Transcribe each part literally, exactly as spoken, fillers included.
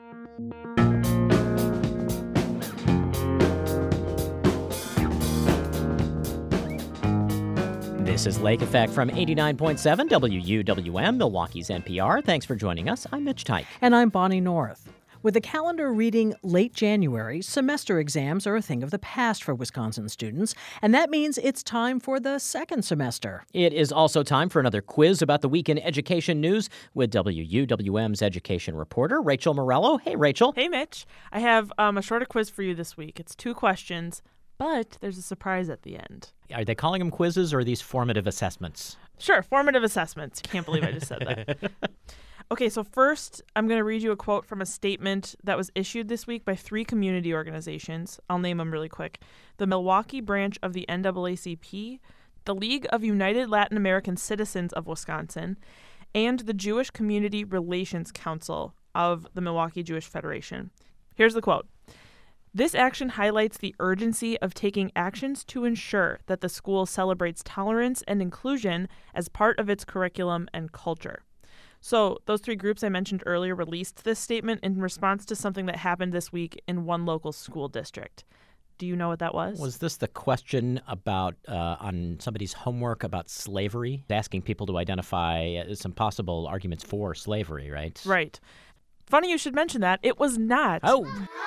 This is Lake Effect from eighty-nine point seven W U W M, Milwaukee's N P R. Thanks for joining us. I'm Mitch Teich. And I'm Bonnie North. With the calendar reading late January, semester exams are a thing of the past for Wisconsin students, and that means it's time for the second semester. It is also time for another quiz about the week in education news with W U W M's education reporter, Rachel Morello. Hey, Rachel. Hey, Mitch. I have um, a shorter quiz for you this week. It's two questions, but there's a surprise at the end. Are they calling them quizzes or are these formative assessments? Sure, formative assessments. Can't believe I just said that. Okay, so first, I'm going to read you a quote from a statement that was issued this week by three community organizations. I'll name them really quick. The Milwaukee branch of the N double A C P, the League of United Latin American Citizens of Wisconsin, and the Jewish Community Relations Council of the Milwaukee Jewish Federation. Here's the quote. This action highlights the urgency of taking actions to ensure that the school celebrates tolerance and inclusion as part of its curriculum and culture. So those three groups I mentioned earlier released this statement in response to something that happened this week in one local school district. Do you know what that was? Was this the question about uh, on somebody's homework about slavery, asking people to identify uh, some possible arguments for slavery, right? Right. Funny you should mention that. It was not. Oh.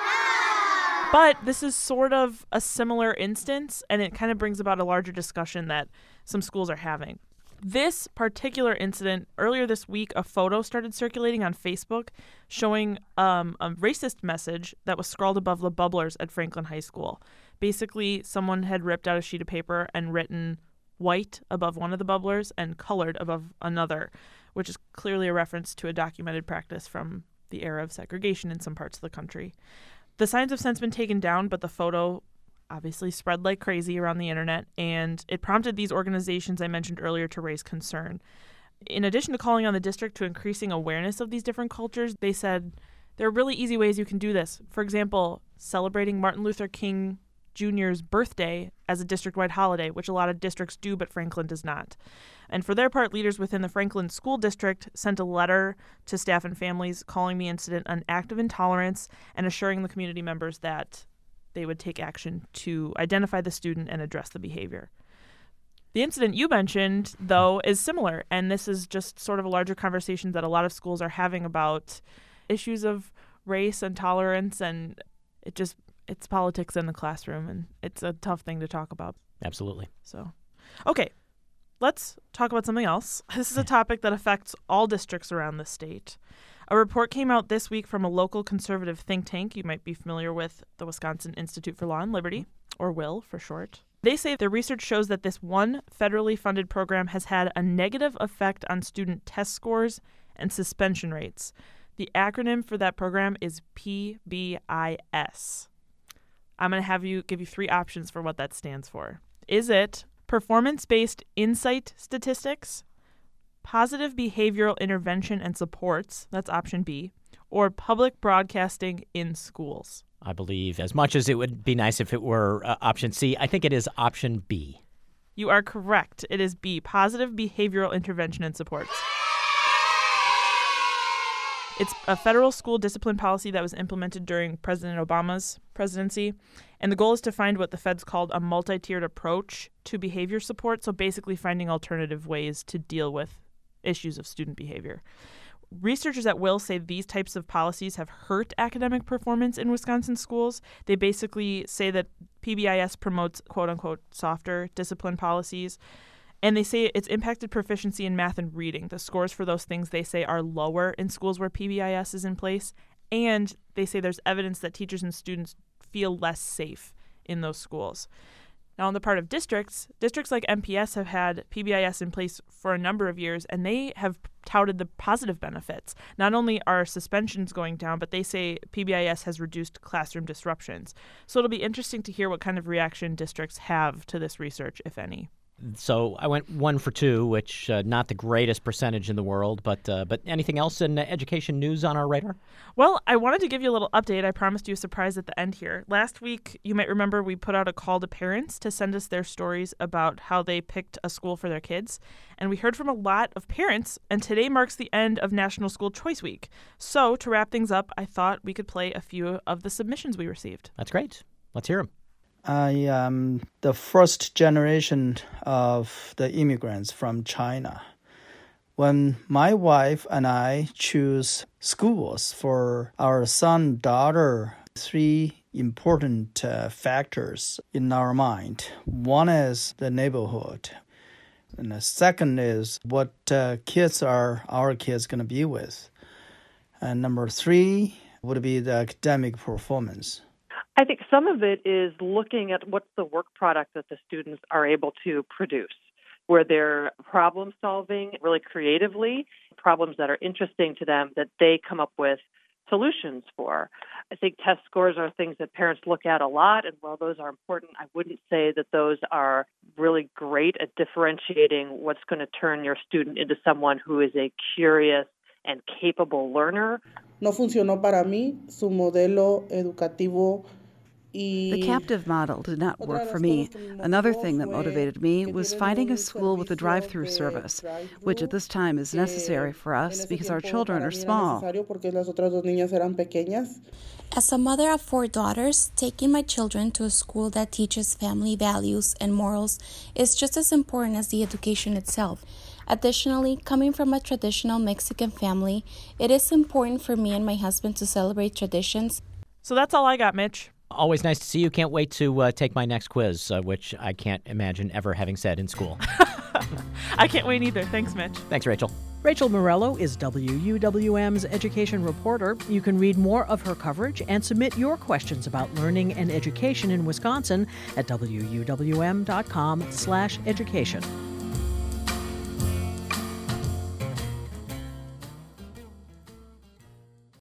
But this is sort of a similar instance, and it kind of brings about a larger discussion that some schools are having. This particular incident, earlier this week, a photo started circulating on Facebook showing um, a racist message that was scrawled above the bubblers at Franklin High School. Basically, someone had ripped out a sheet of paper and written white above one of the bubblers and colored above another, which is clearly a reference to a documented practice from the era of segregation in some parts of the country. The signs have since been taken down, but the photo obviously spread like crazy around the internet, and it prompted these organizations I mentioned earlier to raise concern. In addition to calling on the district to increasing awareness of these different cultures, they said there are really easy ways you can do this. For example, celebrating Martin Luther King Junior's birthday as a district-wide holiday, which a lot of districts do, but Franklin does not. And for their part, leaders within the Franklin School District sent a letter to staff and families calling the incident an act of intolerance and assuring the community members that they would take action to identify the student and address the behavior. The incident you mentioned, though, is similar, and this is just sort of a larger conversation that a lot of schools are having about issues of race and tolerance, and it just it's politics in the classroom, and it's a tough thing to talk about. Absolutely. So, okay, let's talk about something else. This is a topic that affects all districts around the state. A report came out this week from a local conservative think tank. You might be familiar with the Wisconsin Institute for Law and Liberty, or WILL for short. They say their research shows that this one federally funded program has had a negative effect on student test scores and suspension rates. The acronym for that program is P B I S. I'm going to have you give you three options for what that stands for. Is it performance-based insight statistics, positive behavioral intervention and supports, that's option B, or public broadcasting in schools? I believe, as much as it would be nice if it were uh, option C, I think it is option B. You are correct. It is B, positive behavioral intervention and supports. It's a federal school discipline policy that was implemented during President Obama's presidency, and the goal is to find what the feds called a multi-tiered approach to behavior support, so basically finding alternative ways to deal with issues of student behavior. Researchers at WILL say these types of policies have hurt academic performance in Wisconsin schools. They basically say that P B I S promotes quote-unquote softer discipline policies, and they say it's impacted proficiency in math and reading. The scores for those things, they say, are lower in schools where P B I S is in place, and they say there's evidence that teachers and students feel less safe in those schools. Now, on the part of districts, districts like M P S have had P B I S in place for a number of years, and they have touted the positive benefits. Not only are suspensions going down, but they say P B I S has reduced classroom disruptions. So it'll be interesting to hear what kind of reaction districts have to this research, if any. So I went one for two, which uh, not the greatest percentage in the world, but uh, but anything else in uh, education news on our radar? Well, I wanted to give you a little update. I promised you a surprise at the end here. Last week, you might remember we put out a call to parents to send us their stories about how they picked a school for their kids. And we heard from a lot of parents, and today marks the end of National School Choice Week. So to wrap things up, I thought we could play a few of the submissions we received. That's great. Let's hear them. I am the first generation of the immigrants from China. When my wife and I choose schools for our son, daughter, three important uh, factors in our mind. One is the neighborhood. And the second is what uh, kids are our kids going to be with. And number three would be the academic performance. I think some of it is looking at what's the work product that the students are able to produce, where they're problem solving really creatively, problems that are interesting to them that they come up with solutions for. I think test scores are things that parents look at a lot, and while those are important, I wouldn't say that those are really great at differentiating what's going to turn your student into someone who is a curious and capable learner. No funcionó para mí su modelo educativo. The captive model did not work for me. Another thing that motivated me was finding a school with a drive-through service, which at this time is necessary for us because our children are small. As a mother of four daughters, taking my children to a school that teaches family values and morals is just as important as the education itself. Additionally, coming from a traditional Mexican family, it is important for me and my husband to celebrate traditions. So that's all I got, Mitch. Always nice to see you. Can't wait to uh, take my next quiz, uh, which I can't imagine ever having said in school. I can't wait either. Thanks, Mitch. Thanks, Rachel. Rachel Morello is W U W M's education reporter. You can read more of her coverage and submit your questions about learning and education in Wisconsin at W U W M dot com slash education.